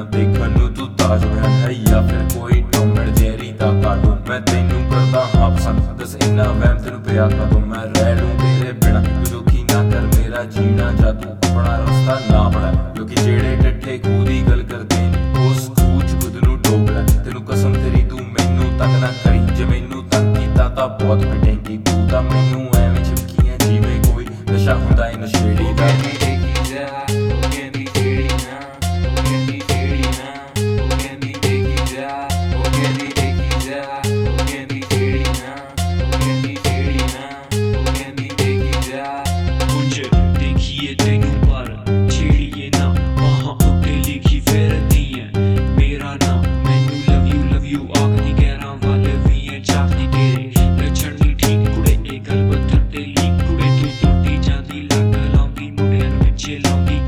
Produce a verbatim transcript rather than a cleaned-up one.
देखन नू तू ताज महल है या फिर कोई टॉम एंड जेरी दा कार्टून। मैं तेनू करदा हाँ पसंद, दस इन्ना वहम तेनू पिया कदों। मैं रह लूं तेरे बिना, तू दुखी ना कर मेरा जीना, जा तू अपना रास्ता ना बना। लोकी जेड़े टट्ठे खूह दी गल करदे ने उस खूह च खुद नू डोब लै। तेनू कसम तेरी तू मैनू तंग ना करी, जे मैनू तंग कीता तां बहुत पिटेंगी तू। तां मैनू एवें झपकियां जिवें कोई नशा हुंदा ए नशेड़ी दा। She